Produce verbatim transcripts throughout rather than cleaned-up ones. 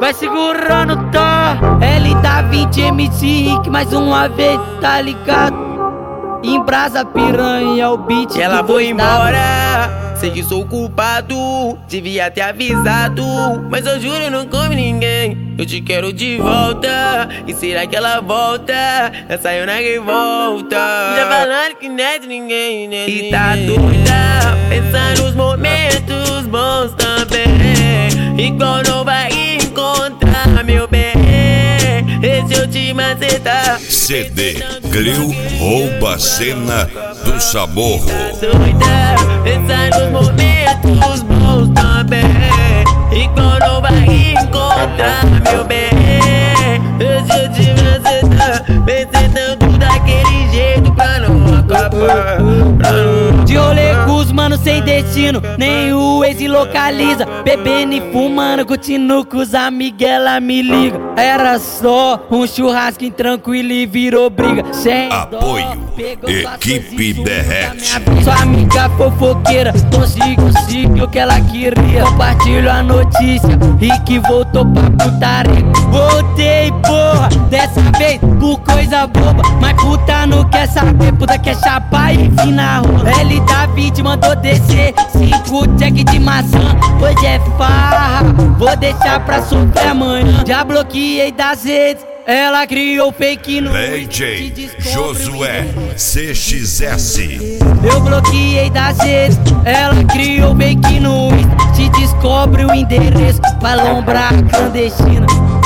Vai segurando, tá? L da vinte M C Rick mais uma vez, tá ligado? Embrasa piranha, o beat. Ela foi embora, sei que sou culpado, devia ter avisado, mas eu juro não come ninguém. Eu te quero de volta, e será que ela volta? Ela saiu na revolta, já falando que não é de ninguém, né? E tá doida, pensando nos momentos bons também, igual não vai encontrar, meu bem. Esse eu te macetar. C D Gleu rouba a cena do Samorro. Tá doida, pensar nos momentos bons também, igual não vai encontrar, meu bem. Esse eu te macetar, pensando daquele jeito pra não acabar, pra não... De rolê com os mano sem destino, nem o ex localiza. Bebendo e fumando, continuo com os amigos, ela me liga. Era só um churrasco tranquilo e virou briga. Sem Apoio, dó, Equipe Derrete. Sua amiga fofoqueira, consigo, consigo o que ela queria. Compartilho a notícia, Rick voltou pra putaria. Voltei, porra, dessa vez por coisa boba, mas puta não quer saber, puta quer chapar e vir na rua. L da vinte mandou descer, cinco check de maçã. Hoje é farra, vou deixar pra sofrer amanhã. Já bloqueei das redes, ela criou fake no D J Josué C X S. Eu bloqueei das redes, ela criou fake no Insta. Te descobre o endereço, vai lombrar clandestina.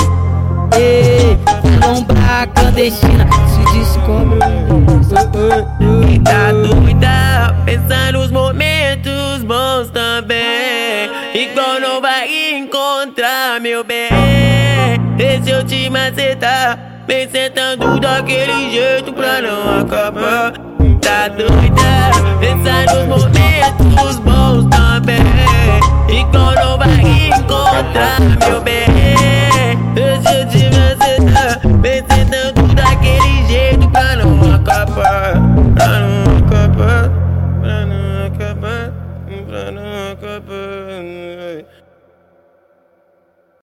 Ei, vai lombrar clandestina. Se descobre o endereço. E tá doida, pensando nos momentos bons também, igual não vai encontrar, meu bem. Esse eu te macetar, vem sentando daquele jeito pra não acabar. Tá doida, pensar nos momentos bons também,